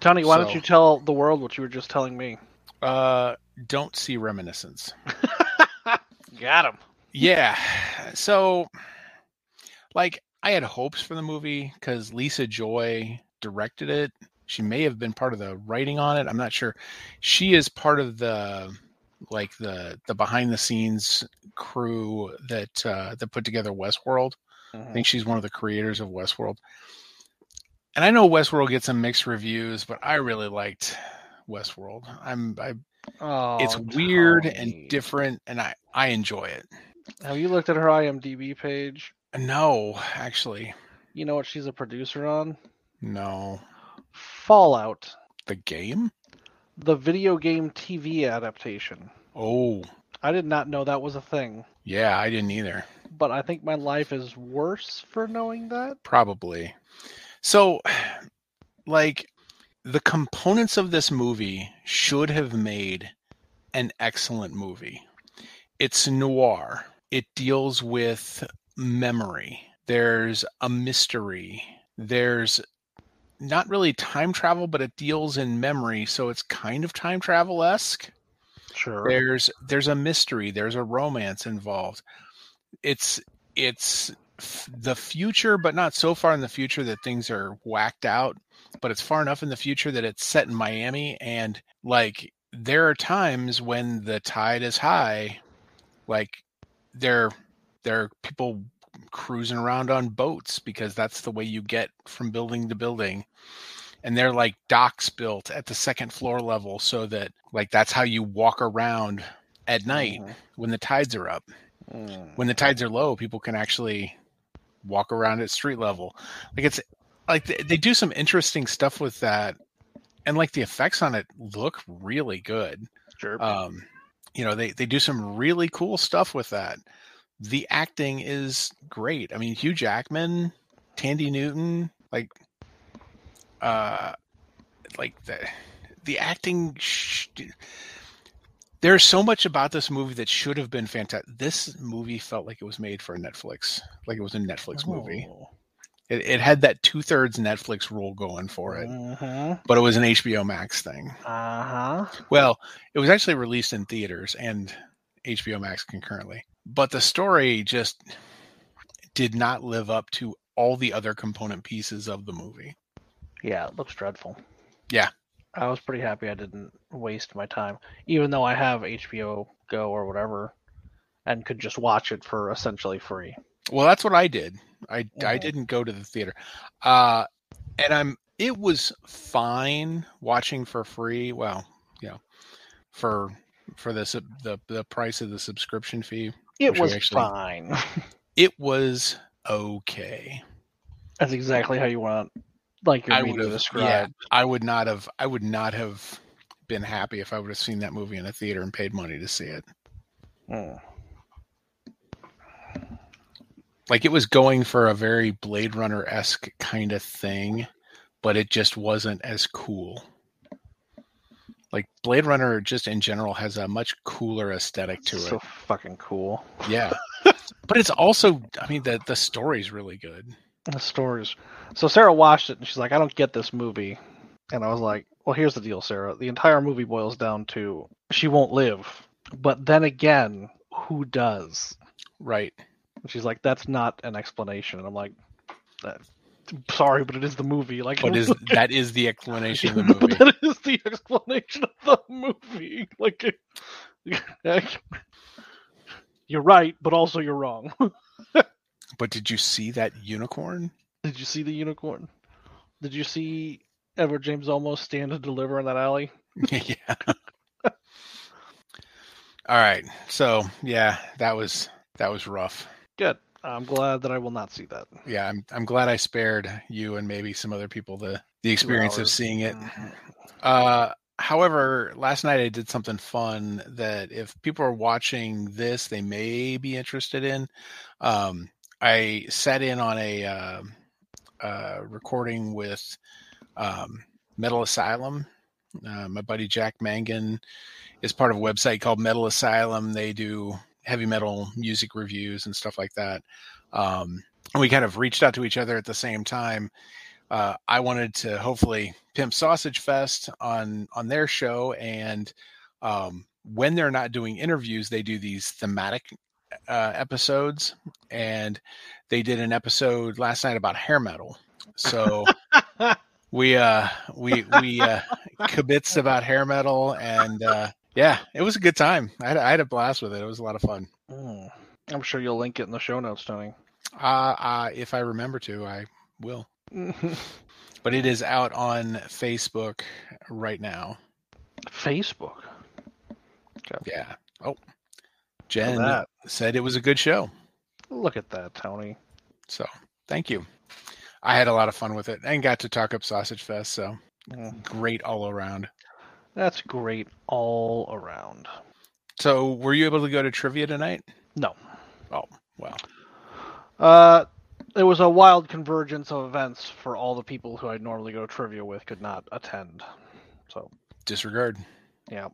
Tony, why don't So, you tell the world what you were just telling me? don't see Reminiscence. Got him. Yeah. So, like, I had hopes for the movie because Lisa Joy directed it. She may have been part of the writing on it. I'm not sure. She is part of the behind the scenes crew that put together Westworld. I think she's one of the creators of Westworld. And I know Westworld gets some mixed reviews, but I really liked Westworld. It's weird and Tony. different, and I enjoy it. Have you looked at her IMDb page? No, actually, You know what she's a producer on? no. Fallout, The game? the video game TV adaptation. Oh, I did not know that was a thing, yeah, I didn't either. but I think my life is worse for knowing that. Probably. So, like, the components of this movie should have made an excellent movie. It's noir. It deals with memory. There's a mystery. There's not really time travel, but it deals in memory, so it's kind of time travel-esque. Sure. There's a mystery. There's a romance involved. It's the future, but not so far in the future that things are whacked out. But it's far enough in the future that it's set in Miami, and like there are times when the tide is high, like there are people cruising around on boats because that's the way you get from building to building. And they're like docks built at the second floor level so that like that's how you walk around at night when the tides are up. When the tides are low, people can actually walk around at street level. Like it's like they do some interesting stuff with that, and like the effects on it look really good. Sure. They do some really cool stuff with that. The acting is great. I mean, Hugh Jackman, Tandy Newton, the acting. There's so much about this movie that should have been fantastic. This movie felt like it was made for Netflix, like it was a Netflix movie. It had that 2/3 Netflix rule going for it, but it was an HBO Max thing. Well, it was actually released in theaters and HBO Max concurrently, but the story just did not live up to all the other component pieces of the movie. Yeah, it looks dreadful. Yeah. I was pretty happy I didn't waste my time, even though I have HBO Go or whatever, and could just watch it for essentially free. Well, that's what I did. I didn't go to the theater, and it was fine watching for free. Well, for the price of the subscription fee, it was fine. It was okay. That's exactly how you want. Like your media described. Yeah, I would not have been happy if I would have seen that movie in a theater and paid money to see it. Like it was going for a very Blade Runner-esque kind of thing, but it just wasn't as cool. Like Blade Runner just in general has a much cooler aesthetic to it. So fucking cool. Yeah. But it's also, I mean, the story's really good. The stories. So Sarah watched it and she's like, I don't get this movie. And I was like, well, here's the deal, Sarah. The entire movie boils down to she won't live. But then again, who does? Right. And she's like, that's not an explanation. And I'm like, sorry, but it is the movie. Like, but that is the explanation of the movie. But that is the explanation of the movie. Like, you're right, but also you're wrong. But did you see that unicorn? Did you see the unicorn? Did you see Edward James Olmos stand and deliver in that alley? Yeah. All right. So yeah, that was rough. Good. I'm glad that I will not see that. Yeah, I'm glad I spared you and maybe some other people the experience of seeing it. However, last night I did something fun that if people are watching this, they may be interested in. I sat in on a recording with Metal Asylum. My buddy Jack Mangan is part of a website called Metal Asylum. They do heavy metal music reviews and stuff like that. And we kind of reached out to each other at the same time. I wanted to hopefully pimp Sausage Fest on their show, and when they're not doing interviews, they do these thematic episodes, and they did an episode last night about hair metal. So we kibitz about hair metal, and yeah, it was a good time. I had a blast with it. It was a lot of fun. I'm sure you'll link it in the show notes, Tony. If I remember to, I will. But it is out on Facebook right now. Facebook? Okay. Yeah. Oh, Jen said it was a good show. Look at that, Tony. So, thank you. I had a lot of fun with it and got to talk up Sausage Fest, so great all around. That's great all around. So, were you able to go to trivia tonight? No. Oh, well. It was a wild convergence of events for all the people who I'd normally go to trivia with could not attend. So disregard. Yeah.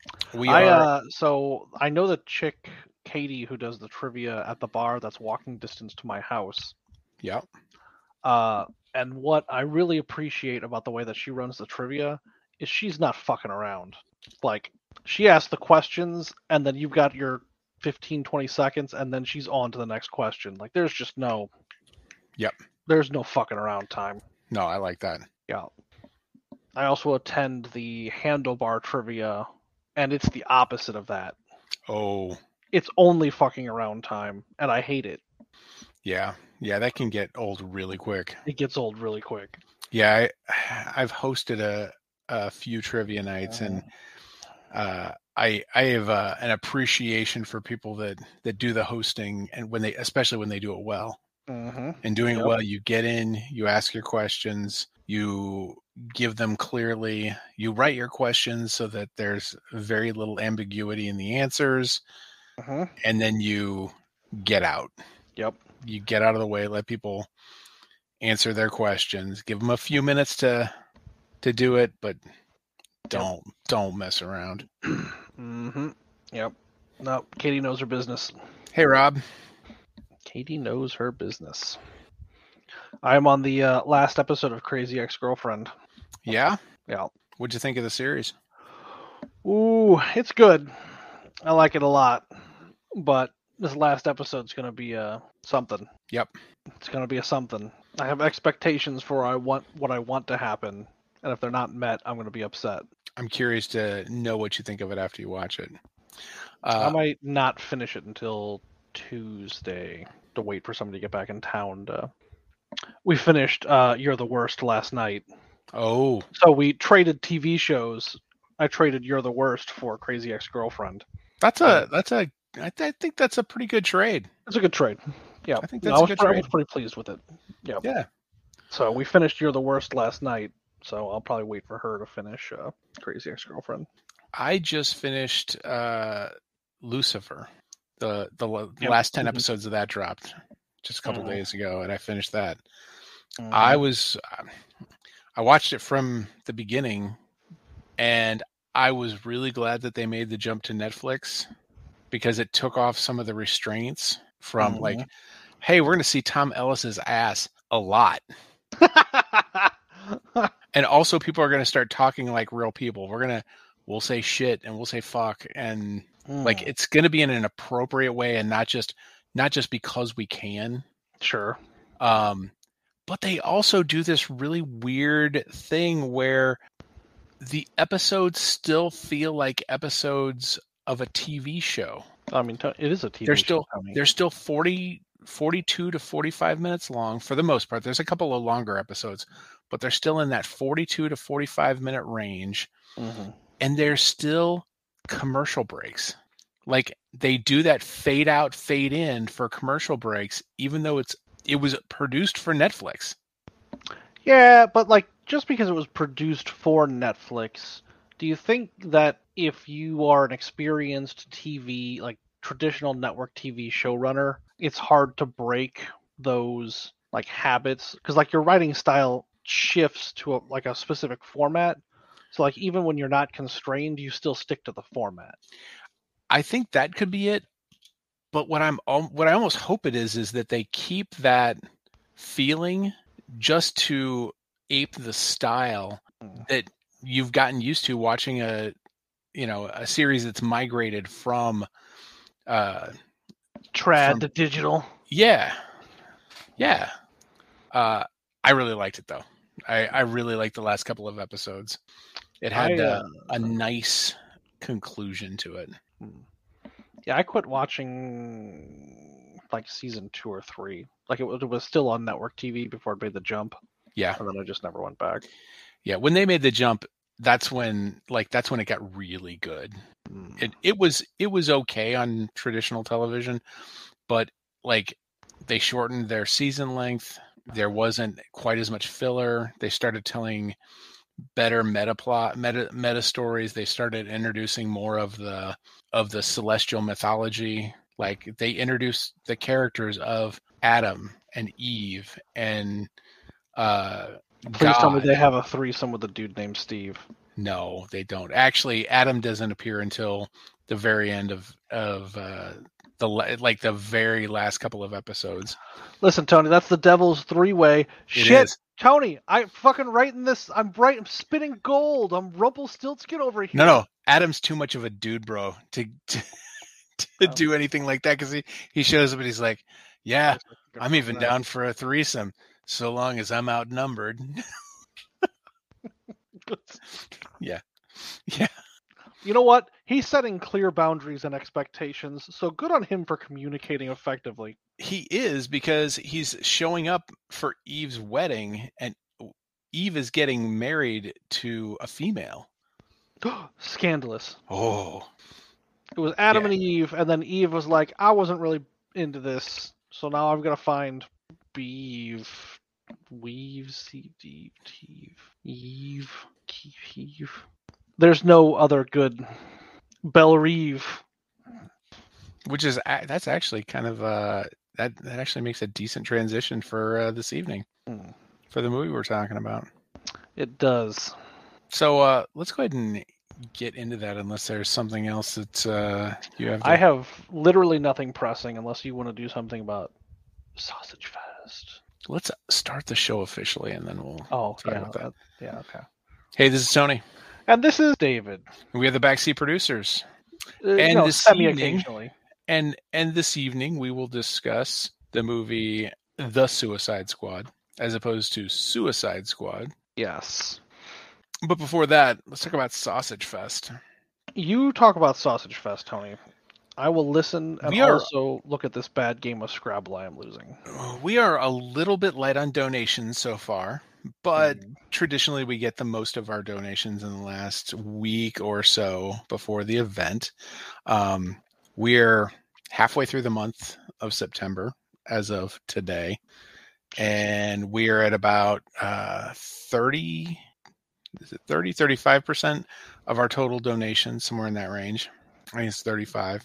So I know the chick Katie who does the trivia at the bar that's walking distance to my house. Yeah. And what I really appreciate about the way that she runs the trivia is she's not fucking around. Like, she asks the questions and then you've got your 15, 20 seconds and then she's on to the next question. Like, there's just no... Yep. There's no fucking around time. No, I like that. Yeah. I also attend the Handlebar trivia, and it's the opposite of that. Oh. It's only fucking around time, and I hate it. Yeah. Yeah, that can get old really quick. It gets old really quick. Yeah, I've hosted a few trivia nights, and I have an appreciation for people that do the hosting, and especially when they do it well. Mm-hmm. And doing it well, you get in, you ask your questions, you give them clearly, you write your questions so that there's very little ambiguity in the answers, and then you get out. Yep. You get out of the way, let people answer their questions, give them a few minutes to do it, but don't mess around. Mm-hmm. Yep. No, Katie knows her business. Hey, Rob. Katie knows her business. I'm on the last episode of Crazy Ex-Girlfriend. Yeah? Yeah. What'd you think of the series? Ooh, it's good. I like it a lot. But this last episode's going to be something. Yep. It's going to be a something. I have expectations for what I want to happen. And if they're not met, I'm going to be upset. I'm curious to know what you think of it after you watch it. I might not finish it until Tuesday to wait for somebody to get back in town. We finished You're the Worst last night. Oh. So we traded TV shows. I traded You're the Worst for Crazy Ex-Girlfriend. I think that's a pretty good trade. It's a good trade. Yeah. I think that's a good trade. I was pretty pleased with it. Yeah. Yeah. So we finished You're the Worst last night. So I'll probably wait for her to finish Crazy Ex-Girlfriend. I just finished Lucifer. The last 10 episodes of that dropped just a couple days ago, and I finished that. I watched it from the beginning, and I was really glad that they made the jump to Netflix because it took off some of the restraints from like, hey, we're going to see Tom Ellis's ass a lot. And also people are going to start talking like real people. We'll say shit and we'll say fuck, and like it's going to be in an appropriate way and not just because we can. Sure. But they also do this really weird thing where the episodes still feel like episodes of a TV show. I mean, it is a TV show. They're still 42 to 45 minutes long for the most part. There's a couple of longer episodes, but they're still in that 42 to 45 minute range. And there's still commercial breaks. Like they do that fade out, fade in for commercial breaks, even though it was produced for Netflix. Yeah, but like just because it was produced for Netflix, do you think that if you are an experienced TV, like traditional network TV showrunner, it's hard to break those like habits? Because like your writing style shifts to a specific format. So like even when you're not constrained, you still stick to the format. I think that could be it. But what I almost hope it is that they keep that feeling just to ape the style that you've gotten used to watching a series that's migrated from trad to digital. Yeah. I really liked it though. I really liked the last couple of episodes. It had a nice conclusion to it. Yeah, I quit watching like season 2 or 3. Like it was still on network TV before it made the jump. Yeah, and then I just never went back. Yeah, when they made the jump, that's when it got really good. It was okay on traditional television, but like they shortened their season length. There wasn't quite as much filler. They started telling better meta stories. They started introducing more of the celestial mythology. Like they introduced the characters of Adam and Eve and Please tell me they have a threesome with a dude named Steve. No, they don't. Actually, Adam doesn't appear until the very end of the very last couple of episodes. Listen, Tony, that's the devil's three-way. Shit, Tony, I'm spinning gold. I'm Rumpelstiltskin over here. No, Adam's too much of a dude, bro, to do anything like that because he shows up and he's like, yeah, I'm even down for a threesome so long as I'm outnumbered. Yeah. You know what? He's setting clear boundaries and expectations, so good on him for communicating effectively. He is, because he's showing up for Eve's wedding, and Eve is getting married to a female. Scandalous. Oh. It was Adam and Eve, and then Eve was like, I wasn't really into this, so now I'm going to find Eve. There's no other good Belle-Reve. Which is, that's actually kind of, that actually makes a decent transition for this evening, for the movie we're talking about. It does. So let's go ahead and get into that, unless there's something else that you have. I have literally nothing pressing, unless you want to do something about Sausage Fest. Let's start the show officially, and then we'll talk about that. Yeah, okay. Hey, this is Tony. And this is David. We are the Backseat Producers. And this evening, and this evening, we will discuss the movie The Suicide Squad, as opposed to Suicide Squad. Yes. But before that, let's talk about Sausage Fest. You talk about Sausage Fest, Tony. I will listen and also look at this bad game of Scrabble I am losing. We are a little bit light on donations so far, but traditionally we get the most of our donations in the last week or so before the event. We're halfway through the month of September as of today, and we're at about 35% of our total donations, somewhere in that range. I think it's 35.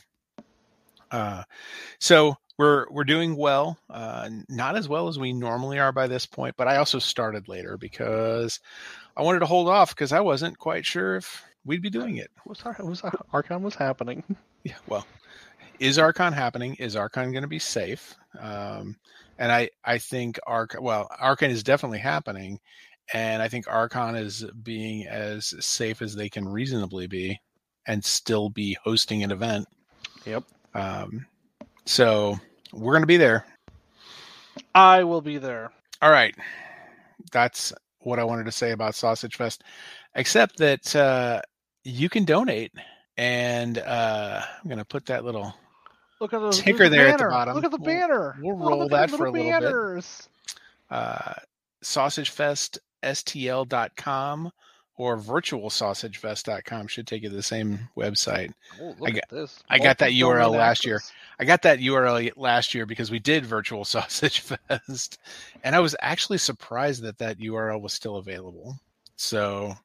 So we're doing well, not as well as we normally are by this point, but I also started later because I wanted to hold off because I wasn't quite sure if we'd be doing it. Archon was happening. Yeah, well, is Archon happening? Is Archon going to be safe? And I think Archon is definitely happening, and I think Archon is being as safe as they can reasonably be and still be hosting an event. Yep. So we're going to be there. I will be there. All right. That's what I wanted to say about Sausage Fest, except that you can donate, and I'm going to put that little ticker there at the bottom. Look at the banner. We'll roll that for a little bit. SausageFestSTL.com or virtualsausagefest.com should take you to the same website. Oh, look at this. I got that URL last year. I got that URL last year because we did Virtual Sausage Fest, and I was actually surprised that URL was still available. So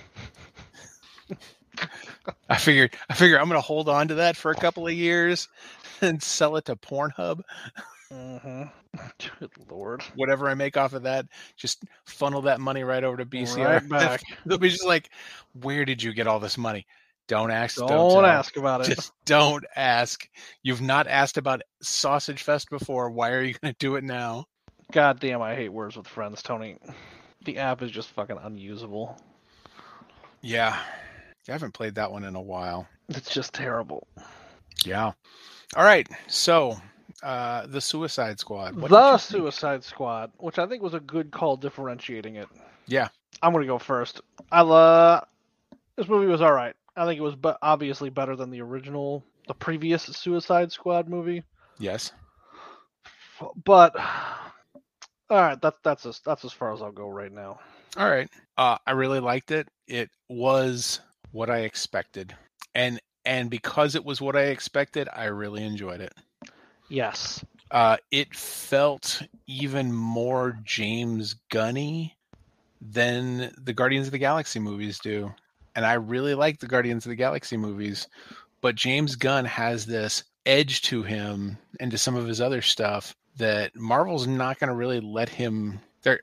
I figured I'm going to hold on to that for a couple of years and sell it to Pornhub. Mm-hmm. Good Lord. Whatever I make off of that, just funnel that money right over to BCR. Right back. They'll be just like, where did you get all this money? Don't ask. Don't ask about it. Just don't ask. You've not asked about Sausage Fest before. Why are you going to do it now? God damn, I hate Words with Friends, Tony. The app is just fucking unusable. Yeah. I haven't played that one in a while. It's just terrible. Yeah. All right. So, the Suicide Squad. The Suicide Squad, which I think was a good call differentiating it. Yeah. I'm gonna go first. This movie was all right. I think it was obviously better than the previous Suicide Squad movie. Yes. But all right, that's as far as I'll go right now. All right. I really liked it. It was what I expected, and because it was what I expected, I really enjoyed it. Yes. It felt even more James Gunny than the Guardians of the Galaxy movies do. And I really like the Guardians of the Galaxy movies, but James Gunn has this edge to him and to some of his other stuff that Marvel's not going to really let him there.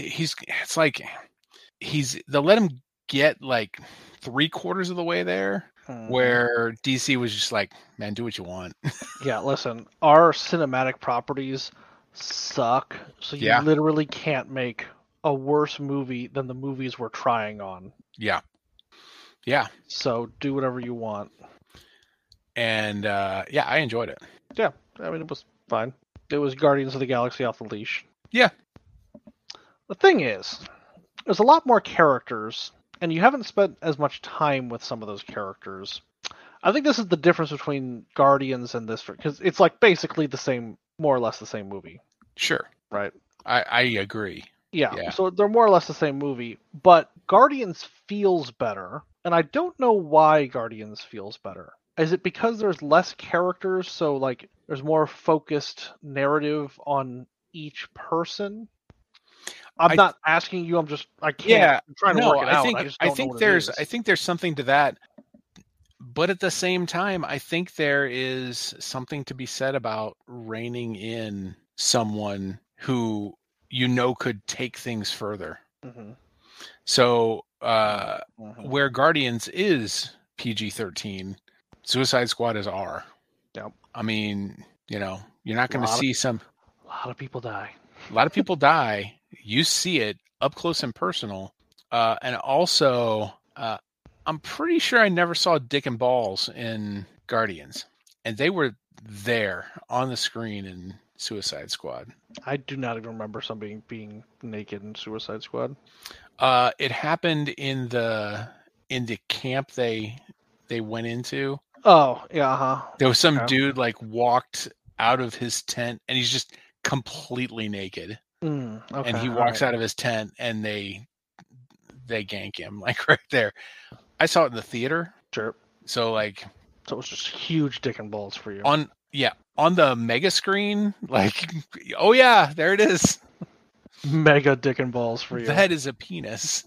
They'll let him get like 3/4 of the way there, where DC was just like, man, do what you want. Yeah, listen, our cinematic properties suck, so you literally can't make a worse movie than the movies we're trying on. Yeah. Yeah. So do whatever you want. And I enjoyed it. Yeah, I mean, it was fine. It was Guardians of the Galaxy off the leash. Yeah. The thing is, there's a lot more characters, and you haven't spent as much time with some of those characters. I think this is the difference between Guardians and this, because it's like basically the same, more or less the same movie. Sure. Right? I agree. Yeah, so they're more or less the same movie, but Guardians feels better, and I don't know why Guardians feels better. Is it because there's less characters, so like there's more focused narrative on each person? I'm not asking you. I'm trying to work it out. I think there's something to that, but at the same time, I think there is something to be said about reining in someone who could take things further. Mm-hmm. So where Guardians is PG-13, Suicide Squad is R. Yep. I mean, you're not going to see a lot of people die. A lot of people die. You see it up close and personal. And also, I'm pretty sure I never saw Dick and Balls in Guardians. And they were there on the screen in Suicide Squad. I do not even remember somebody being naked in Suicide Squad. It happened in the camp they went into. Oh, yeah, There was some dude like walked out of his tent and he's just completely naked. And he walks out of his tent and they gank him like right there. I saw it in the theater. Sure. So it was just huge Dick and Balls for you. On the mega screen, like, oh yeah, there it is. Mega Dick and Balls for you. That is a penis.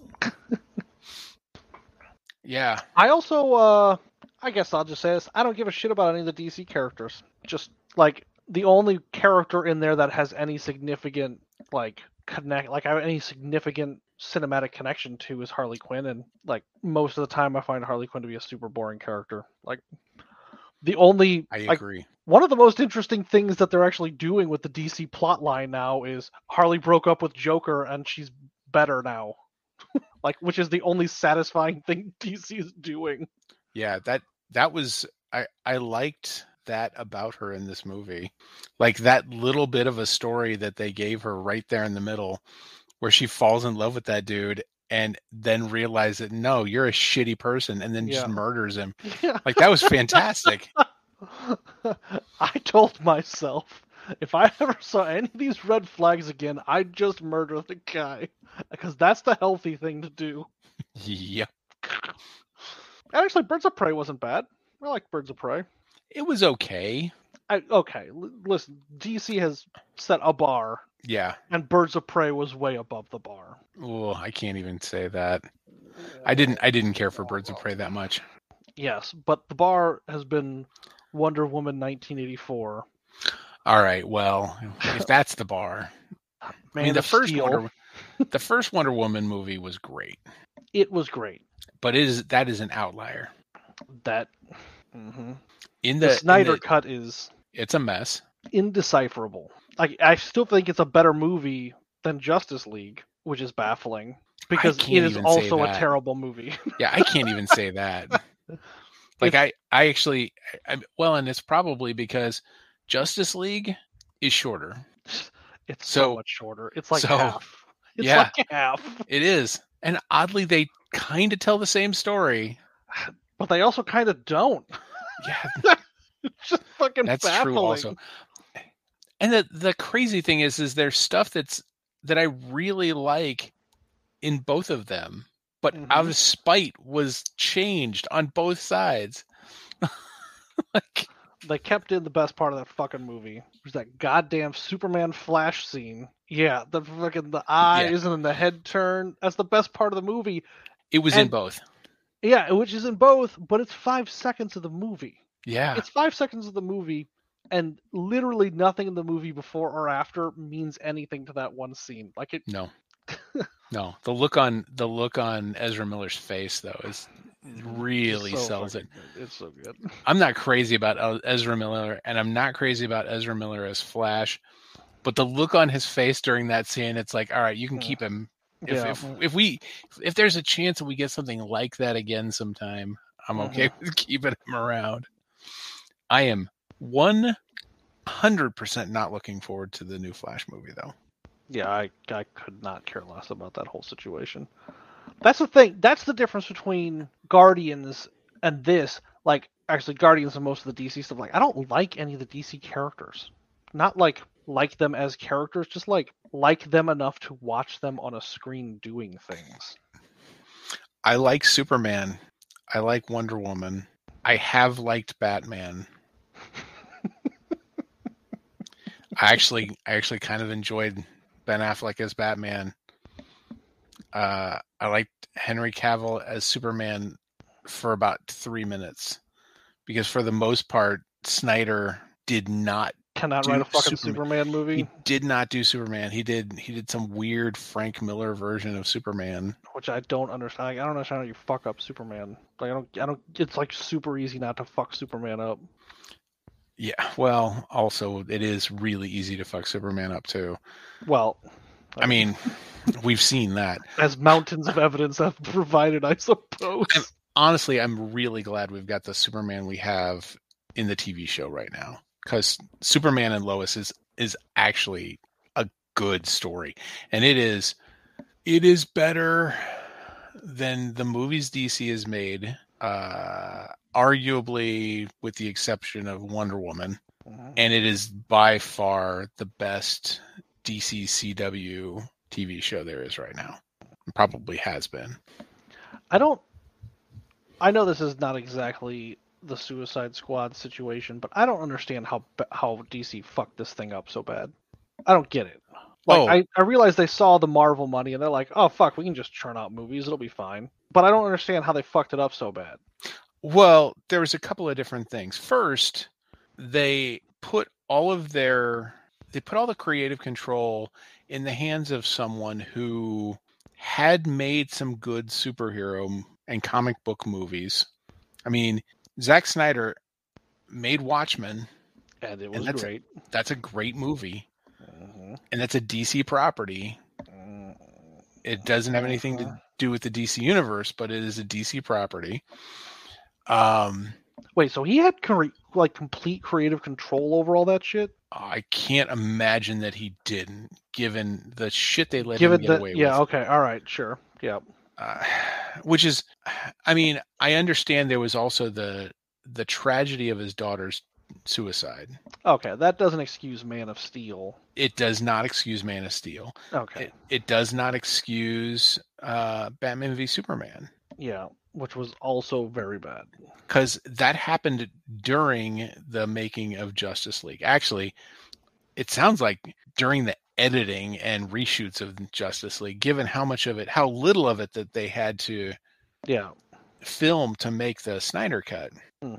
Yeah. I also, I guess I'll just say this. I don't give a shit about any of the DC characters. Just, like, the only character in there that has any significant, any significant cinematic connection to is Harley Quinn. And, like, most of the time I find Harley Quinn to be a super boring character. Like, I agree. One of the most interesting things that they're actually doing with the DC plotline now is Harley broke up with Joker and she's better now. Which is the only satisfying thing DC is doing. Yeah, that was I liked that about her in this movie. Like that little bit of a story that they gave her right there in the middle where she falls in love with that dude and then realizes that no, you're a shitty person and then just murders him. Yeah. Like that was fantastic. I told myself if I ever saw any of these red flags again, I'd just murder the guy. Because that's the healthy thing to do. Yep. Actually, Birds of Prey wasn't bad. I like Birds of Prey. It was okay. Listen, DC has set a bar. Yeah. And Birds of Prey was way above the bar. Oh, I can't even say that. I didn't care for Birds of Prey that much. Yes, but the bar has been Wonder Woman 1984. All right, well, if that's the bar. The first Wonder Woman movie was great. It was great. But that is an outlier. That in the Snyder cut is it's a mess. Indecipherable. I still think it's a better movie than Justice League, which is baffling because can't it is even say also a that. terrible movie. Yeah, I can't even say that. Like I actually, and it's probably because Justice League is shorter. It's so much shorter. It's like half. It's yeah, like half. It is. And oddly, they kind of tell the same story. But they also kind of don't. Yeah. It's just fucking That's baffling. true also. And the crazy thing is there's stuff that I really like in both of them, but out of spite was changed on both sides. Like, they kept in the best part of that fucking movie. There's that goddamn Superman Flash scene. Yeah, the eyes and then the head turn. That's the best part of the movie. It was in both. Yeah, which is in both, but it's 5 seconds of the movie. Yeah. It's 5 seconds of the movie, and literally nothing in the movie before or after means anything to that one scene. Like it. No. No. The look on Ezra Miller's face though is really sells it. Good. It's so good. I'm not crazy about Ezra Miller, and I'm not crazy about Ezra Miller as Flash, but the look on his face during that scene, it's like, all right, you can keep him. If there's a chance that we get something like that again sometime, I'm okay with keeping him around. I am 100% not looking forward to the new Flash movie, though. Yeah, I could not care less about that whole situation. That's the thing. That's the difference between Guardians and this. Like, actually, Guardians and most of the DC stuff. Like, I don't like any of the DC characters. Not like them as characters, just like them enough to watch them on a screen doing things. I like Superman. I like Wonder Woman. I have liked Batman. I actually kind of enjoyed Ben Affleck as Batman. I liked Henry Cavill as Superman for about 3 minutes because for the most part, Snyder cannot write a fucking Superman movie. He did not do Superman. He did some weird Frank Miller version of Superman, which I don't understand. I don't understand how you fuck up Superman. Like I don't. It's like super easy not to fuck Superman up. Yeah. Well, also it is really easy to fuck Superman up too. Well, I mean, we've seen that. As mountains of evidence have provided, I suppose. Honestly, I'm really glad we've got the Superman we have in the TV show right now. Because Superman and Lois is actually a good story. And it is better than the movies DC has made, arguably with the exception of Wonder Woman. And it is by far the best DC CW TV show there is right now. It probably has been. I know this is not exactly the Suicide Squad situation, but I don't understand how DC fucked this thing up so bad. I don't get it. Like, I realize they saw the Marvel money and they're like, oh fuck, we can just churn out movies, it'll be fine. But I don't understand how they fucked it up so bad. Well, there was a couple of different things. First, they put all the creative control in the hands of someone who had made some good superhero and comic book movies. I mean, Zack Snyder made Watchmen, and it was great. That's a great movie, and that's a DC property. It doesn't have anything to do with the DC universe, but it is a DC property. Wait, so he had complete creative control over all that shit? I can't imagine that he didn't, given the shit they let him get away with. Yeah, okay, all right, sure, yeah. Which is, I mean, I understand there was also the tragedy of his daughter's suicide. Okay, that doesn't excuse Man of Steel. It does not excuse Man of Steel. Okay. It does not excuse Batman v Superman. Yeah, which was also very bad. Because that happened during the making of Justice League. Actually, it sounds like during the editing and reshoots of Justice League, given how little of it that they had to film to make the Snyder cut.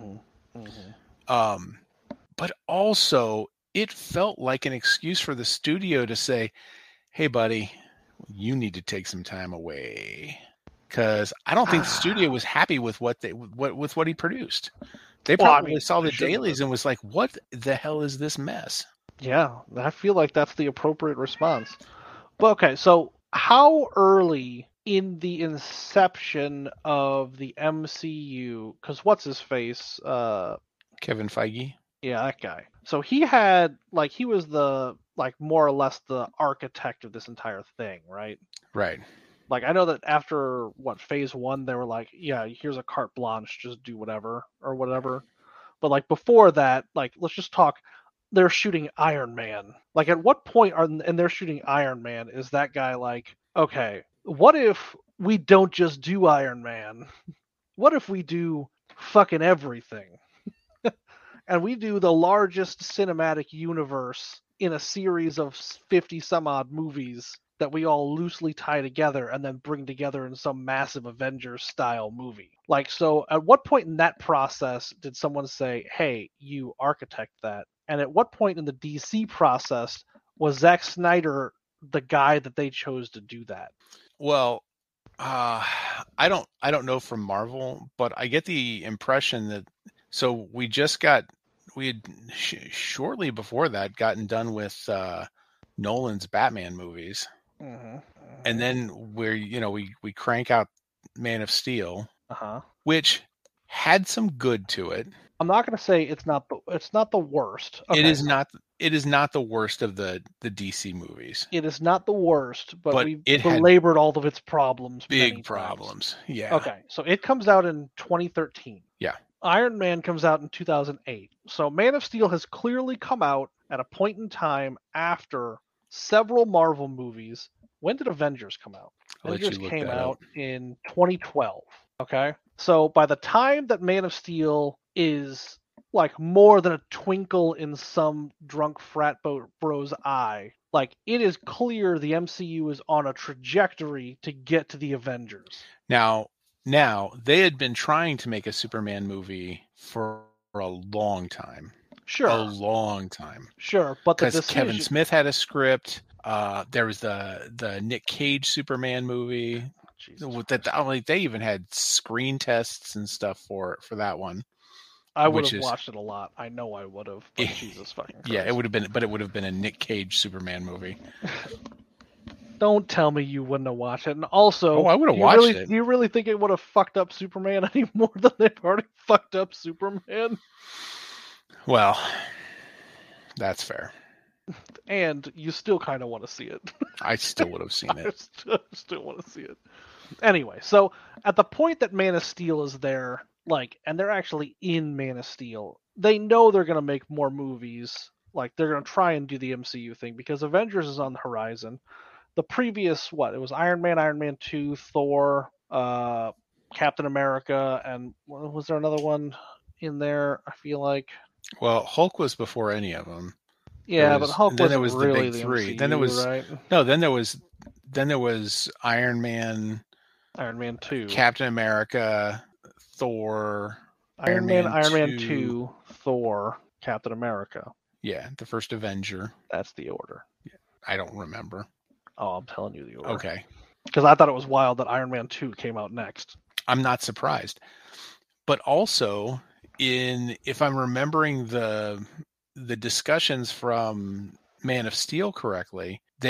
But also it felt like an excuse for the studio to say, hey buddy, you need to take some time away. Because I don't think the studio was happy with what he produced. They probably saw the dailies and was like, what the hell is this mess? Yeah, I feel like that's the appropriate response. But okay, so how early in the inception of the MCU, because what's his face? Kevin Feige. Yeah, that guy. So he had like he was the like more or less the architect of this entire thing, right? Right. Like I know that after what phase 1 they were like, yeah, here's a carte blanche, just do whatever or whatever. But like before that, like let's just talk they're shooting Iron Man. Like at what point are and they're shooting Iron Man is that guy like, okay, what if we don't just do Iron Man? What if we do fucking everything? And we do the largest cinematic universe in a series of 50 some odd movies that we all loosely tie together and then bring together in some massive Avengers style movie. Like, so at what point in that process did someone say, hey, you architect that? And at what point in the DC process was Zack Snyder the guy that they chose to do that? Well, I don't know from Marvel, but I get the impression that so we had shortly before that gotten done with Nolan's Batman movies, Mm-hmm. and then we crank out Man of Steel, Uh-huh. which had some good to it. I'm not going to say it's not the worst. Okay. It is not the worst of the DC movies. It is not the worst, but we've it had belabored all of its problems. big problems. Yeah. Okay, so it comes out in 2013. Yeah. Iron Man comes out in 2008. So Man of Steel has clearly come out at a point in time after several Marvel movies. When did Avengers come out? I'll let you Avengers look came that out up. in 2012. Okay, so by the time that Man of Steel is like more than a twinkle in some drunk frat bro's eye, like it is clear the MCU is on a trajectory to get to the Avengers. Now they had been trying to make a Superman movie for a long time. Sure. A long time. Sure, but because Kevin Smith had a script. There was the Nick Cage Superman movie. They even had screen tests and stuff for that one. I would have watched it a lot. I know I would have. But Jesus fucking Christ. Yeah, it would have been, but it would have been a Nick Cage Superman movie. Don't tell me you wouldn't have watched it. And also, I would have watched it. Do you really think it would have fucked up Superman any more than they've already fucked up Superman? Well, that's fair. And you still kind of want to see it. I still would have seen it. I still want to see it. Anyway, so at the point that Man of Steel is there, like, and they're actually in Man of Steel, they know they're going to make more movies. Like, they're going to try and do the MCU thing because Avengers is on the horizon. The previous, it was Iron Man, Iron Man 2, Thor, Captain America, and was there another one in there? I feel like. Well, Hulk was before any of them. Yeah, but Hulk wasn't was really the big the three. MCU, Then there was right? No, then there was Iron Man, Iron Man 2, Captain America, Thor, Iron Man 2, Thor, Captain America. Yeah, the first Avenger. That's the order. Yeah, I don't remember. Oh, I'm telling you the order. Okay. Because I thought it was wild that Iron Man 2 came out next. I'm not surprised. But also, if I'm remembering the discussions from Man of Steel correctly, they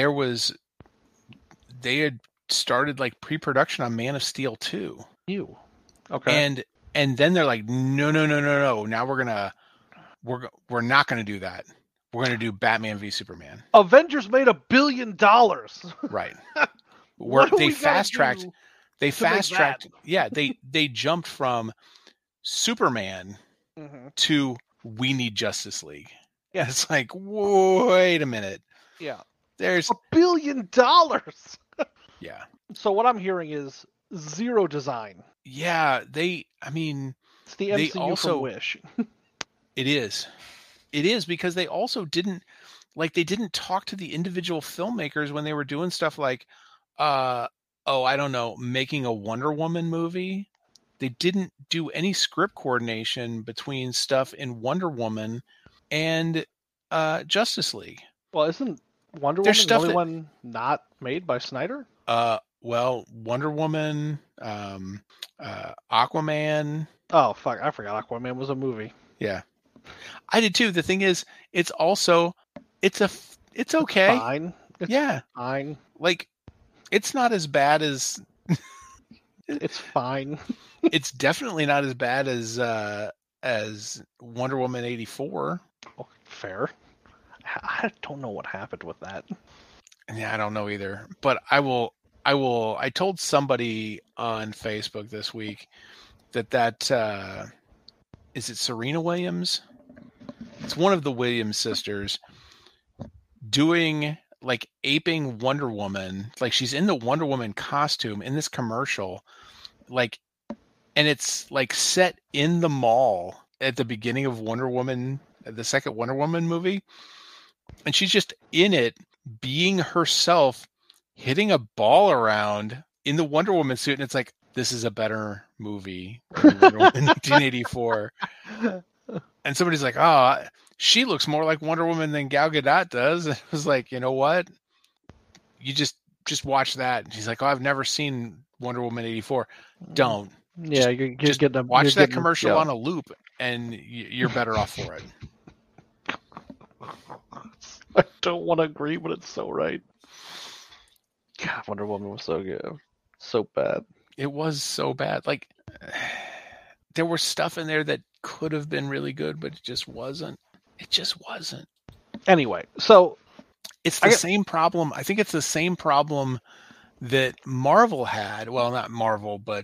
had started like pre-production on Man of Steel 2. Okay. And then they're like, no. Now we're not gonna do that. We're gonna do Batman v Superman. Avengers made $1 billion. Right. They fast tracked. Yeah, they jumped from Superman to we need Justice League. Yeah, it's like, wait a minute. Yeah. There's $1 billion. Yeah. So what I'm hearing is zero design. Yeah, it's the MCU from Wish. It is because they also didn't talk to the individual filmmakers when they were doing stuff like I don't know, making a Wonder Woman movie. They didn't do any script coordination between stuff in Wonder Woman and Justice League. Well, isn't Wonder Woman the only one not made by Snyder? Well, Wonder Woman, Aquaman. Oh, fuck. I forgot Aquaman was a movie. Yeah. I did too. The thing is, it's okay. Fine. Yeah. Fine. Like, It's not as bad as It's fine. it's definitely not as bad as Wonder Woman 84. Oh, fair. I don't know what happened with that. Yeah, I don't know either. But I told somebody on Facebook this week that is it Serena Williams? It's one of the Williams sisters doing like aping Wonder Woman. Like she's in the Wonder Woman costume in this commercial. Like, and it's like set in the mall at the beginning of Wonder Woman, the second Wonder Woman movie. And she's just in it being herself, hitting a ball around in the Wonder Woman suit. And it's like, this is a better movie than Wonder Woman 1984. And somebody's like, oh, she looks more like Wonder Woman than Gal Gadot does. And it was like, you know what? You just watch that. And she's like, oh, I've never seen Wonder Woman 84. Don't. Yeah, you're Just getting a, watch you're that getting, commercial yeah. on a loop, and you're better off for it. I don't want to agree, but it's so right. God, Wonder Woman was so good. So bad. It was so bad. Like, there was stuff in there that could have been really good, but it just wasn't. It just wasn't. Anyway, so it's the same problem. I think it's the same problem that Marvel had. Well, not Marvel, but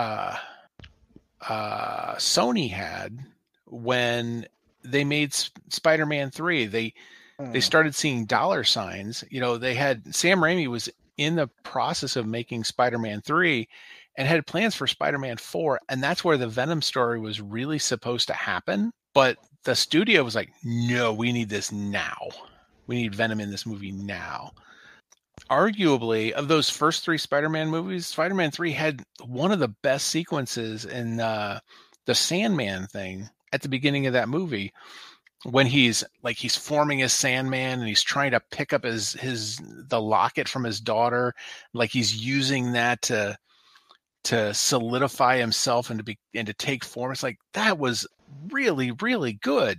Sony had when they made Spider-Man 3. They started seeing dollar signs. You know, they had Sam Raimi was in the process of making Spider-Man 3 and had plans for Spider-Man 4, and that's where the Venom story was really supposed to happen. But the studio was like, no, we need this now. We need Venom in this movie now. Arguably, of those first 3 Spider-Man movies, Spider-Man 3 had one of the best sequences in the Sandman thing at the beginning of that movie, when he's forming his Sandman and he's trying to pick up the locket from his daughter, like he's using that to solidify himself and to take form. It's like, that was really, really good.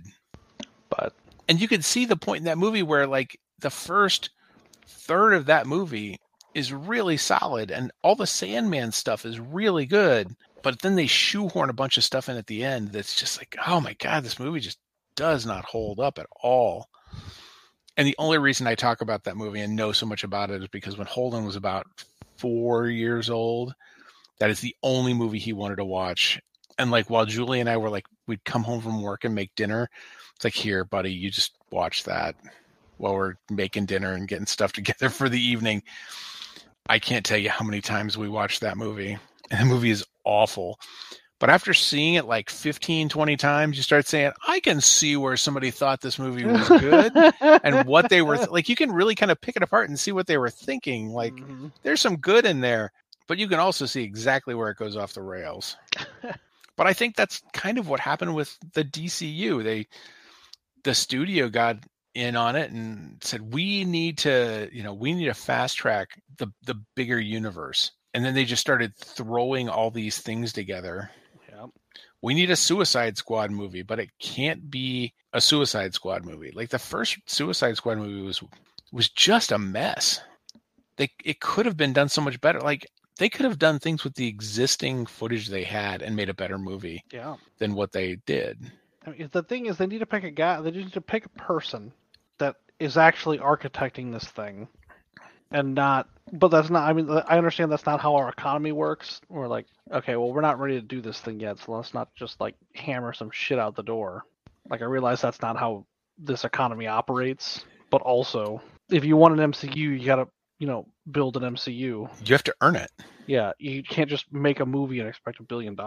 And you could see the point in that movie where like the first third of that movie is really solid and all the Sandman stuff is really good, but then they shoehorn a bunch of stuff in at the end that's just like, oh my God, this movie just does not hold up at all. And the only reason I talk about that movie and know so much about it is because when Holden was about 4 years old, that is the only movie he wanted to watch. And like, while Julie and I were like, we'd come home from work and make dinner. It's like, here, buddy, you just watch that while we're making dinner and getting stuff together for the evening. I can't tell you how many times we watched that movie. And the movie is awful. But after seeing it like 15, 20 times, you start saying, I can see where somebody thought this movie was good and what they were like. You can really kind of pick it apart and see what they were thinking. Like, there's some good in there, but you can also see exactly where it goes off the rails. But I think that's kind of what happened with the DCU. The studio got in on it and said, we need to fast track the bigger universe. And then they just started throwing all these things together. Yeah. We need a Suicide Squad movie, but it can't be a Suicide Squad movie. Like the first Suicide Squad movie was just a mess. It could have been done so much better. Like they could have done things with the existing footage they had and made a better movie than what they did. I mean, the thing is, they need to pick a guy. They need to pick a person that is actually architecting this thing, and not. But that's not. I mean, I understand that's not how our economy works. We're like, okay, well, we're not ready to do this thing yet, so let's not just like hammer some shit out the door. Like, I realize that's not how this economy operates. But also, if you want an MCU, you gotta, build an MCU. You have to earn it. Yeah, you can't just make a movie and expect $1 billion.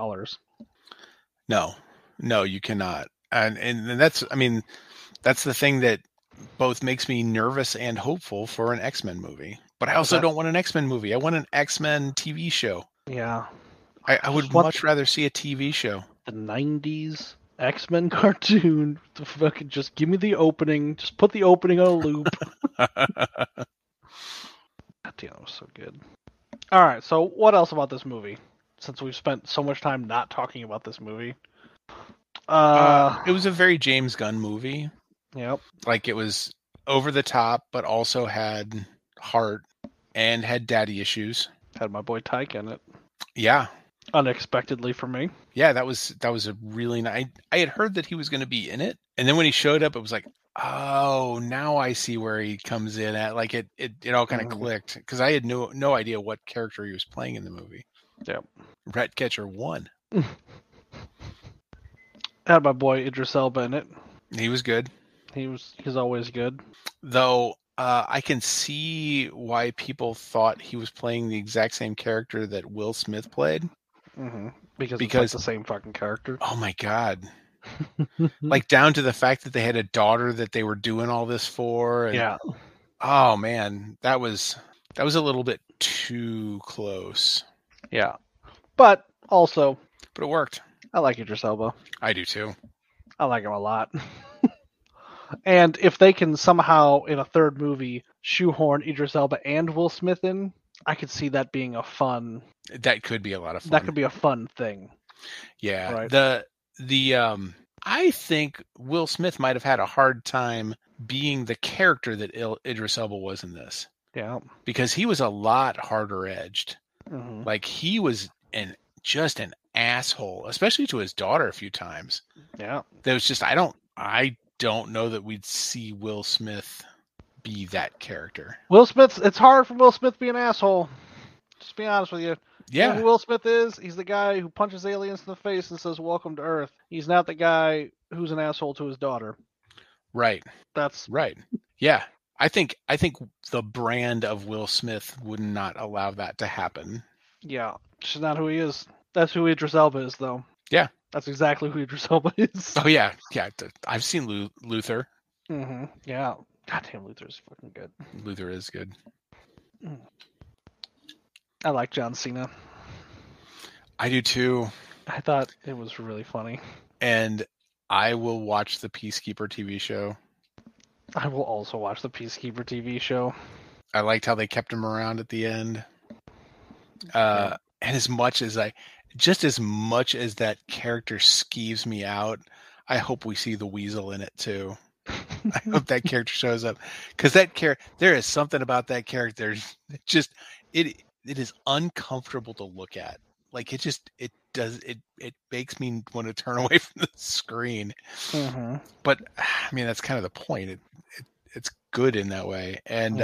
No, you cannot. And that's, I mean, that's the thing that both makes me nervous and hopeful for an X-Men movie. But I also don't want an X-Men movie. I want an X-Men TV show. Yeah. I would much rather see a TV show. The 90s X-Men cartoon. Fucking just give me the opening. Just put the opening on a loop. God damn, it was so good. All right, so what else about this movie? Since we've spent so much time not talking about this movie. It was a very James Gunn movie. Yep. Like, it was over the top, but also had heart and had daddy issues. Had my boy Tyke in it. Yeah. Unexpectedly for me. Yeah, that was a really nice. I had heard that he was going to be in it, and then when he showed up, it was like, oh, now I see where he comes in at. Like it all kind of clicked because I had no idea what character he was playing in the movie. Yep. Ratcatcher 1. Had my boy Idris Elba in it. He was good. He's always good. Though I can see why people thought he was playing the exact same character that Will Smith played. Mm-hmm. Because it's like the same fucking character. Oh my God. Like down to the fact that they had a daughter that they were doing all this for. And, yeah. Oh man, that was a little bit too close. Yeah. But it worked. I like Idris Elba. I do too. I like him a lot. And if they can somehow in a third movie shoehorn Idris Elba and Will Smith in, I could see that being a fun. That could be a lot of fun. That could be a fun thing. Yeah. Right. The I think Will Smith might have had a hard time being the character that Idris Elba was in this. Yeah. Because he was a lot harder edged. Mm-hmm. Like he was just an asshole, especially to his daughter a few times. Yeah. There was just I don't know that we'd see Will Smith be that character. It's hard for Will Smith to be an asshole. Just be honest with you. Yeah. You know who Will Smith is? He's the guy who punches aliens in the face and says, "Welcome to Earth." He's not the guy who's an asshole to his daughter. Right. That's right. Yeah. I think the brand of Will Smith would not allow that to happen. Yeah. It's not who he is. That's who Idris Elba is, though. Yeah. That's exactly who Idris Elba is. Oh, yeah. Yeah. I've seen Luther. Mm-hmm. Yeah. Goddamn, Luther's fucking good. Luther is good. I like John Cena. I do too. I thought it was really funny. And I will watch the Peacekeeper TV show. I will also watch the Peacekeeper TV show. I liked how they kept him around at the end. And as much as that character skeeves me out, I hope we see the Weasel in it too. I hope that character shows up because there is something about that character. Just it is uncomfortable to look at. Like it makes me want to turn away from the screen. Mm-hmm. But I mean, that's kind of the point. It's good in that way. And,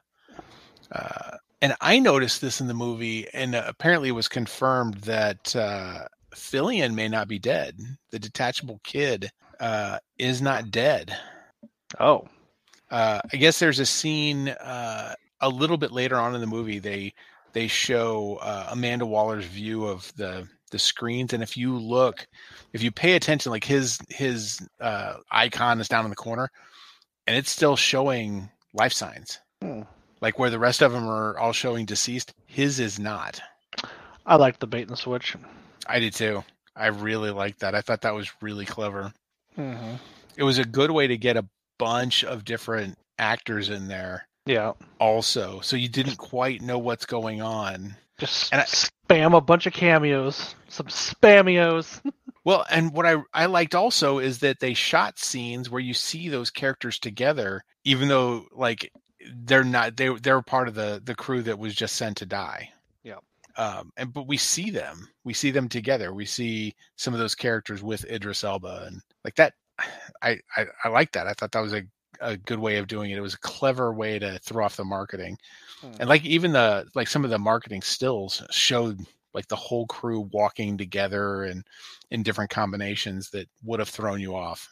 and I noticed this in the movie, and apparently it was confirmed that Fillion may not be dead. The detachable kid is not dead. Oh. I guess there's a scene a little bit later on in the movie. They show Amanda Waller's view of the screens, and if you pay attention, like his icon is down in the corner, and it's still showing life signs. Like where the rest of them are all showing deceased, his is not. I liked the bait and switch. I did too. I really liked that. I thought that was really clever. Mm-hmm. It was a good way to get a bunch of different actors in there. Yeah. Also, so you didn't quite know what's going on. Just spam a bunch of cameos. Some spamios. Well, and what I liked also is that they shot scenes where you see those characters together, even though like they're not they're part of the crew that was just sent to die. Yeah. But we see them together. We see some of those characters with Idris Elba and like that. I like that. I thought that was a good way of doing it. It was a clever way to throw off the marketing. And like even some of the marketing stills showed like the whole crew walking together and in different combinations that would have thrown you off.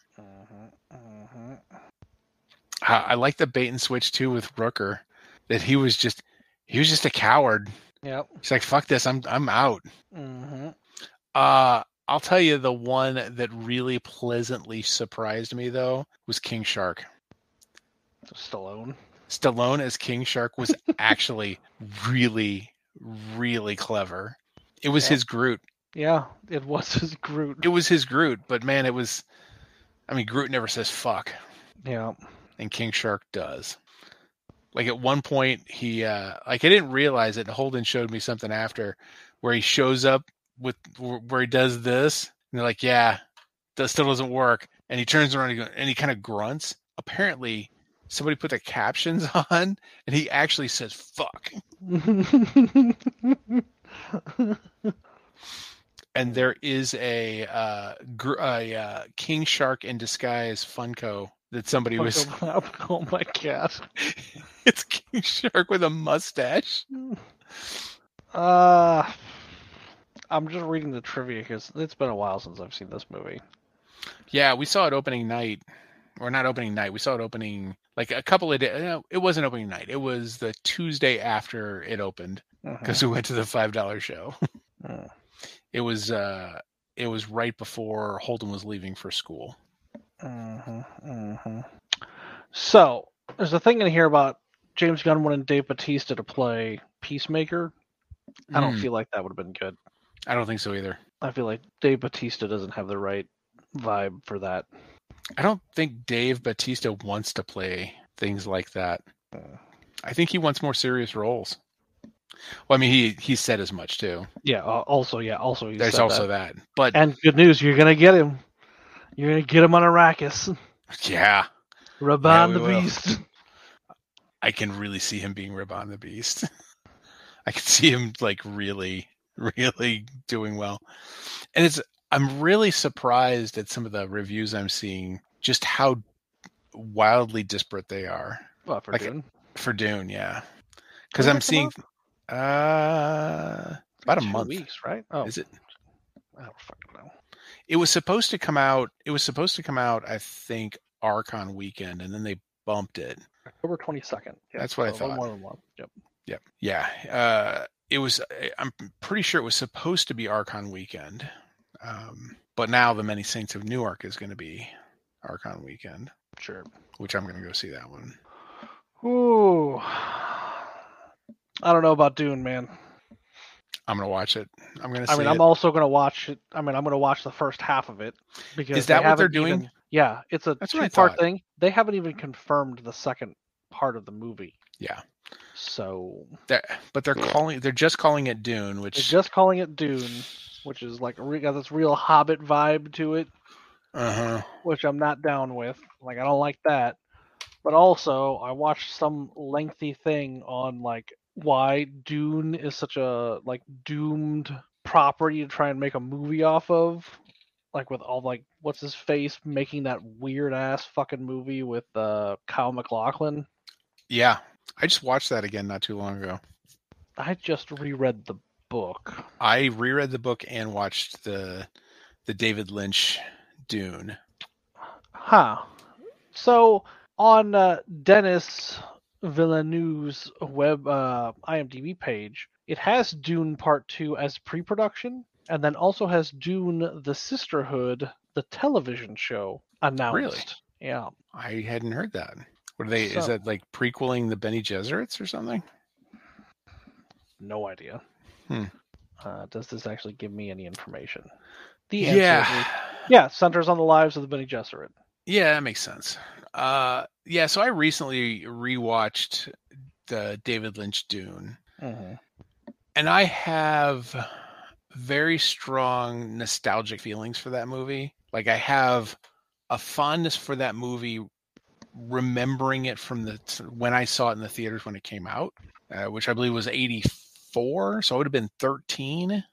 I like the bait and switch too with Rooker, that he was just a coward. Yep. He's like, fuck this, I'm out. Mm-hmm. I'll tell you the one that really pleasantly surprised me though was King Shark. Stallone as King Shark was actually really, really clever. It was his Groot. Yeah, it was his Groot. It was his Groot, but man, Groot never says fuck. Yeah. And King Shark does. Like at one point he I didn't realize it. Holden showed me something after where he shows up where he does this and they're like, yeah, that still doesn't work. And he turns around and he kind of grunts. Apparently somebody put the captions on, and he actually says "fuck." And there is a King Shark in disguise Funko that somebody was. Oh my god! It's King Shark with a mustache. I'm just reading the trivia because it's been a while since I've seen this movie. Yeah, we saw it opening night, or not opening night. We saw it opening like a couple of days. No, it wasn't opening night. It was the Tuesday after it opened because we went to the $5 show. It was right before Holden was leaving for school. So there's a thing in here about James Gunn wanting Dave Bautista to play Peacemaker. I don't feel like that would have been good. I don't think so either. I feel like Dave Bautista doesn't have the right vibe for that. I don't think Dave Bautista wants to play things like that. I think he wants more serious roles. Well, I mean, he said as much too. Yeah. Also, there's also that. But and good news, you're gonna get him. You're gonna get him on Arrakis. Yeah. Rabban the Beast. I can really see him being Rabban the Beast. I can see him like really, really doing well. And I'm really surprised at some of the reviews I'm seeing, just how wildly disparate they are. Well, for Dune? For Dune, yeah. Because I'm seeing about a month. 2 weeks, right? Oh, is it? I don't fucking know. It was supposed to come out. I think Archon weekend, and then they bumped it. October 22nd. Yeah, that's what I thought. More than one. Yep. Yeah. It was. I'm pretty sure it was supposed to be Archon weekend, but now the Many Saints of Newark is going to be Archon weekend. Sure. Which I'm going to go see that one. Ooh. I don't know about Dune, man. I'm going to watch it. I'm also going to watch it. I'm going to watch the first half of it. Because is that what they're doing? Yeah, it's a 2-part thing. They haven't even confirmed the second part of the movie. Yeah. So. They're just calling it Dune, which. They're just calling it Dune, which is like got this real Hobbit vibe to it. Which I'm not down with. Like, I don't like that. But also, I watched some lengthy thing on like why Dune is such a like doomed property to try and make a movie off of, like with all like what's his face making that weird ass fucking movie with Kyle MacLachlan. Yeah, I just watched that again not too long ago. I just reread the book. I reread the book and watched the David Lynch Dune. So on Denis Villeneuve's web IMDb page, it has Dune Part 2 as pre-production, and then also has Dune: The Sisterhood, the television show, announced. Really? Yeah. I hadn't heard that. What are they? Is that like prequeling the Bene Gesserits or something? No idea. Does this actually give me any information? The answer is, centers on the lives of the Bene Gesserit. Yeah, that makes sense. So I recently rewatched the David Lynch Dune, and I have very strong nostalgic feelings for that movie. Like, I have a fondness for that movie, remembering it from when I saw it in the theaters when it came out, which I believe was 1984, so I would have been 13.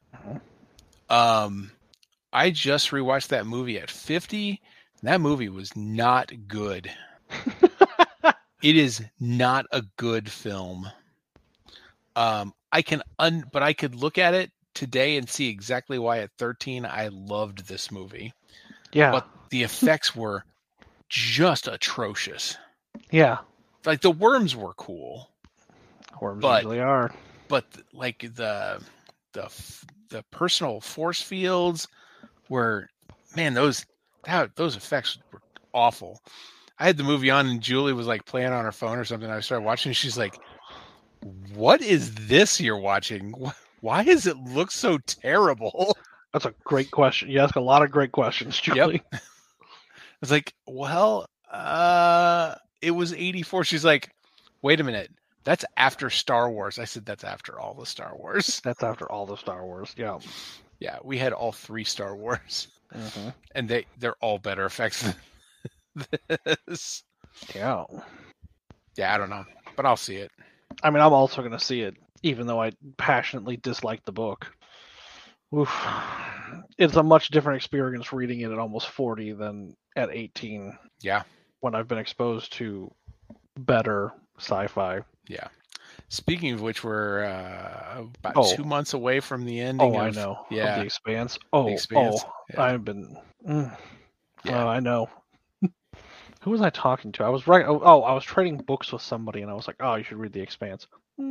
I just rewatched that movie at 50. That movie was not good. It is not a good film. But I could look at it today and see exactly why at 13 I loved this movie. Yeah. But the effects were just atrocious. Yeah. Like, the worms were cool. Worms usually are. But like the personal force fields were, man, those effects were awful. I had the movie on and Julie was like playing on her phone or something. I started watching. She's like, "What is this you're watching? Why does it look so terrible?" That's a great question. You ask a lot of great questions, Julie. Yep. I was like, well, it was 1984. She's like, wait a minute. That's after Star Wars. I said, that's after all the Star Wars. That's after all the Star Wars. Yeah. Yeah. We had all 3 Star Wars. And they're all better effects than this. Yeah. Yeah, I don't know, but I'll see it. I mean, I'm also going to see it, even though I passionately dislike the book. Oof. It's a much different experience reading it at almost 40 than at 18 Yeah, when I've been exposed to better sci-fi. yeah. Speaking of which, we're about Oh, 2 months away from the ending I of know. Of The yeah, Expanse. The Expanse. Yeah, I've been. yeah. I know. Who was I talking to? I was right. I was trading books with somebody, and I was like, "Oh, you should read The Expanse."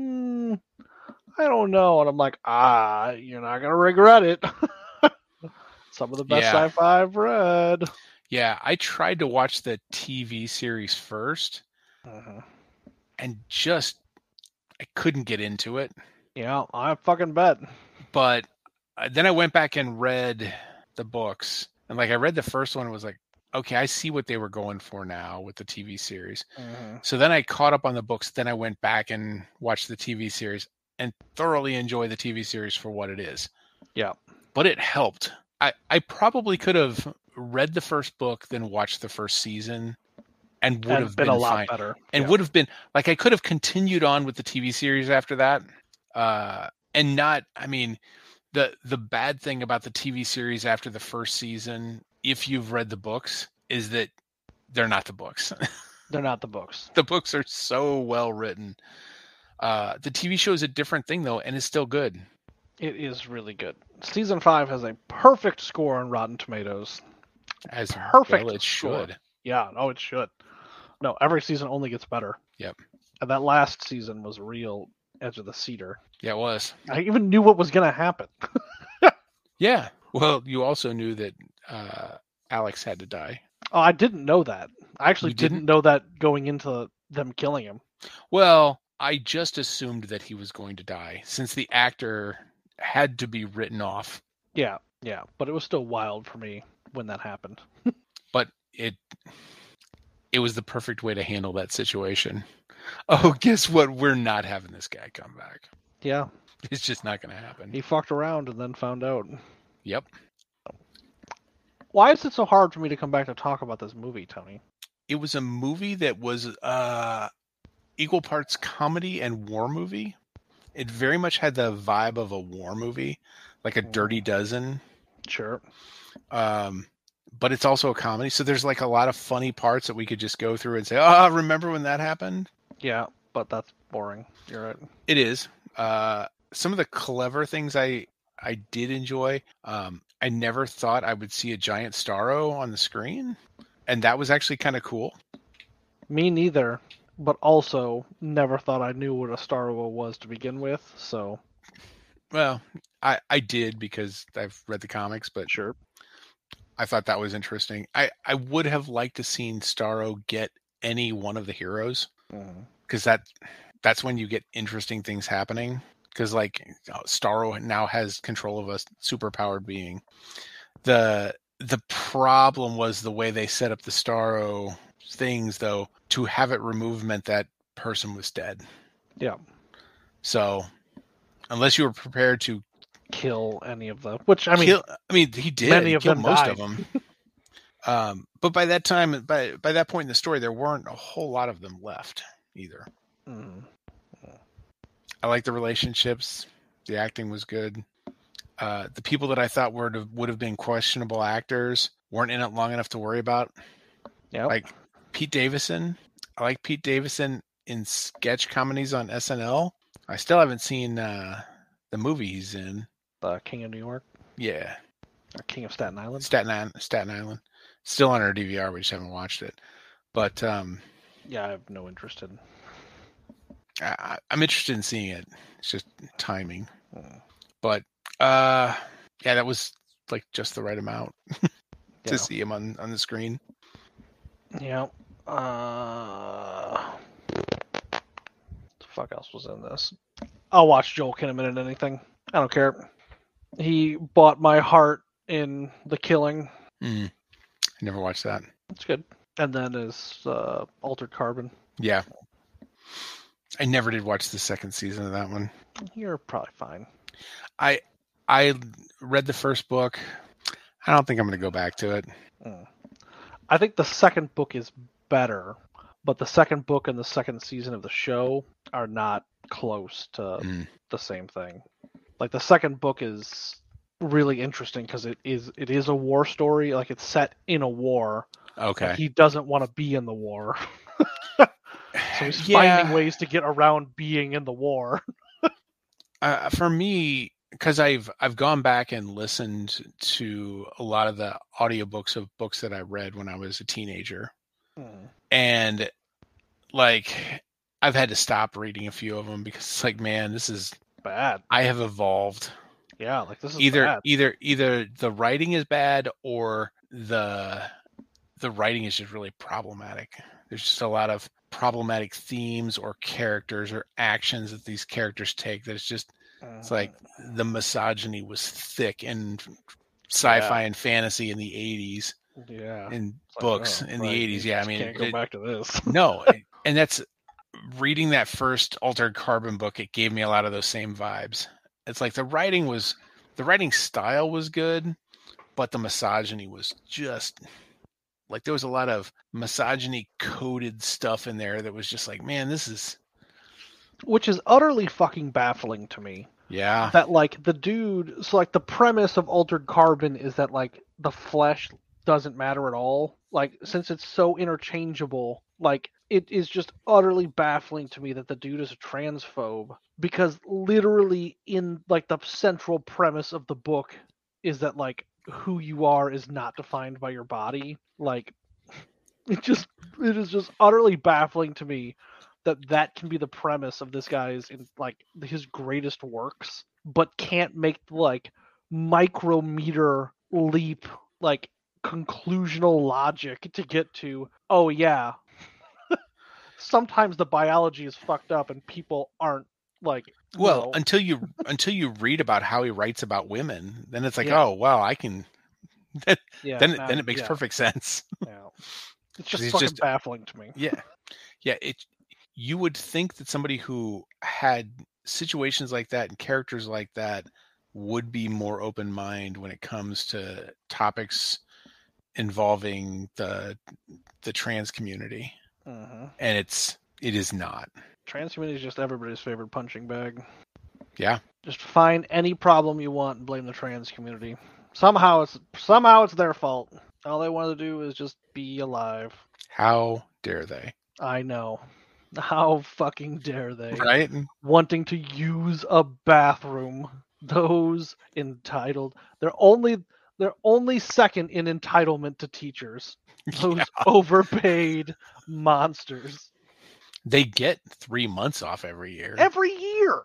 I don't know, and I'm like, you're not gonna regret it. Some of the best Yeah. sci-fi I've read. Yeah, I tried to watch the TV series first Mhm. and just I couldn't get into it. Yeah, I fucking bet. But then I went back and read the books. And like I read the first one and was like, okay, I see what they were going for now with the TV series. Mhm. So then I caught up on the books, then I went back and watched the TV series and thoroughly enjoy the TV series for what it is. Yeah. But it helped. I probably could have read the first book, then watched the first season and would And have been been a lot fine. better. And Yeah. would have been like I could have continued on with the TV series after that. And not, I mean, the bad thing about the TV series after the first season, if you've read the books, is that they're not the books. They're not the books. The books are so well written. The TV show is a different thing though, and it's still good. It is really good. Season 5 has a perfect score on Rotten Tomatoes. As Perfect well it score. should. Yeah, no, it should. No, every season only gets better. Yep. And that last season was real edge of the seater. Yeah, it was. I even knew what was going to happen. Yeah. Well, you also knew that Alex had to die. Oh, I didn't know that. I actually You didn't didn't? know that going into them killing him. Well, I just assumed that he was going to die since the actor had to be written off. Yeah, but it was still wild for me when that happened. But it was the perfect way to handle that situation. Oh, guess what? We're not having this guy come back. Yeah, It's just not going to happen. he fucked around and then found out. Yep. Why is it so hard for me to come back to talk about this movie, Tony? It was a movie that was equal parts comedy and war movie. It very much had the vibe of a war movie, like a Dirty Dozen. Sure. But it's also a comedy, so there's like a lot of funny parts that we could just go through and say, "Oh, remember when that happened?" Yeah, but that's boring. You're right. It is. Some of the clever things I did enjoy. I never thought I would see a giant Starro on the screen, and that was actually kind of cool. Me neither, but also never thought I knew what a Starro was to begin with, so... Well, I did because I've read the comics, but Sure. I thought that was interesting. I would have liked to seen Starro get any one of the heroes, because that's when you get interesting things happening. Because like Starro now has control of a superpowered being. The problem was the way they set up the Starro things, though. To have it removed meant that person was dead. Yeah. So unless you were prepared to Kill any of them, which I mean, he did. Many He of killed them most died. of them. But by that time, by that point in the story, there weren't a whole lot of them left either. I like the relationships. The acting was good. The people that I thought would have been questionable actors weren't in it long enough to worry about. yeah, Like Pete Davidson. I like Pete Davidson in sketch comedies on SNL. I still haven't seen the movie he's in. the King of New York, Yeah, or King of Staten Island. Staten Island. Still on our DVR. We just haven't watched it. But Yeah, I have no interest in. I'm interested in seeing it. It's just timing. But yeah, that was like just the right amount to see him on the screen. Yeah. What the fuck else was in this? I'll watch Joel Kinnaman in anything. I don't care. He bought my heart in The Killing. I never watched that. It's good. And then his Altered Carbon. Yeah. I never did watch the second season of that one. You're probably fine. I read the first book. I don't think I'm going to go back to it. I think the second book is better, but the second book and the second season of the show are not close to the same thing. Like the second book is really interesting because it is a war story. Like it's set in a war. Okay. But he doesn't want to be in the war. So he's finding ways to get around being in the war. For me, because I've gone back and listened to a lot of the audiobooks of books that I read when I was a teenager. And like I've had to stop reading a few of them because it's like, man, this is bad. I have evolved. Yeah, like this is either bad. either the writing is bad or the writing is just really problematic. There's just a lot of problematic themes or characters or actions that these characters take that it's like the misogyny was thick in sci-fi and fantasy in the 80s. Yeah. In books in the 80s. Yeah, I mean, can't go back to this. No, and that's reading that first Altered Carbon book. It gave me a lot of those same vibes. It's like the writing style was good, but the misogyny was just like there was a lot of misogyny coded stuff in there that was just like, man, this is, which is utterly fucking baffling to me. Yeah. That like the dude, so like the premise of Altered Carbon is that like the flesh doesn't matter at all. Like since it's so interchangeable, like it is just utterly baffling to me that the dude is a transphobe, because literally in like the central premise of the book is that like who you are is not defined by your body. Like it is just utterly baffling to me that can be the premise of this guy's in like his greatest works, but can't make like micrometer leap like conclusional logic to get to, oh yeah, sometimes the biology is fucked up and people aren't like, well, until you read about how he writes about women, then it's like, oh wow, I can then it makes perfect sense. Yeah. It's just fucking baffling to me. Yeah, you would think that somebody who had situations like that and characters like that would be more open mind when it comes to topics involving the trans community. And it is not. Trans community is just everybody's favorite punching bag. Yeah. Just find any problem you want and blame the trans community. Somehow it's their fault. All they want to do is just be alive. How dare they? I know. How fucking dare they? Right? Wanting to use a bathroom. Those entitled. They're only second in entitlement to teachers. Those overpaid monsters. They get 3 months off every year. Every year.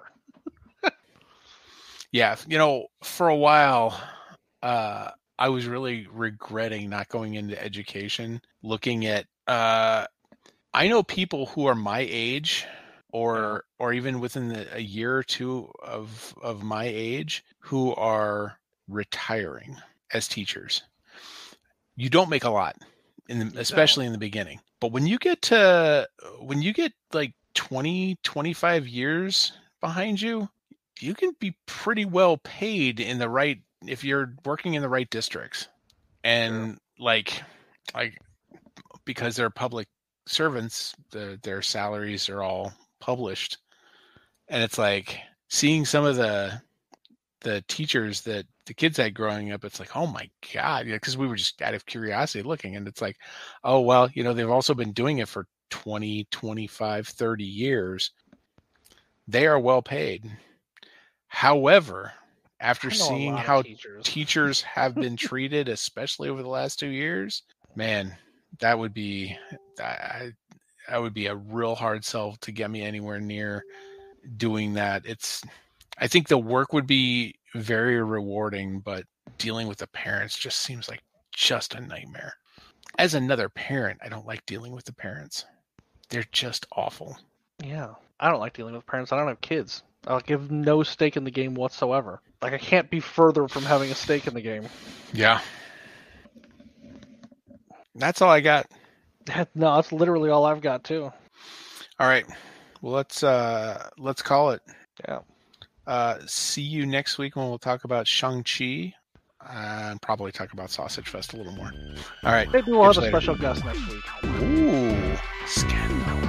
Yeah, for a while, I was really regretting not going into education, looking at I know people who are my age or even within a year or two of my age who are retiring as teachers. You don't make a lot, especially in the beginning. But when you get like 20, 25 years behind you, you can be pretty well paid if you're working in the right districts. And like because they're public servants, their salaries are all published. And it's like seeing some of the teachers that the kids had growing up, it's like, oh my God, because we were just out of curiosity looking, and it's like, oh, well, they've also been doing it for 20, 25, 30 years. They are well paid. However, after seeing how teachers have been treated, especially over the last 2 years, man, that would be a real hard sell to get me anywhere near doing that. I think the work would be very rewarding, but dealing with the parents just seems like just a nightmare. As another parent, I don't like dealing with the parents. They're just awful. Yeah, I don't like dealing with parents. I don't have kids. I'll give no stake in the game whatsoever. Like, I can't be further from having a stake in the game. Yeah. That's all I got. No, that's literally all I've got too. All right. Well, let's call it. Yeah. See you next week when we'll talk about Shang-Chi and probably talk about Sausage Fest a little more. All right. Maybe we'll have a special guest next week. Ooh. Scandal.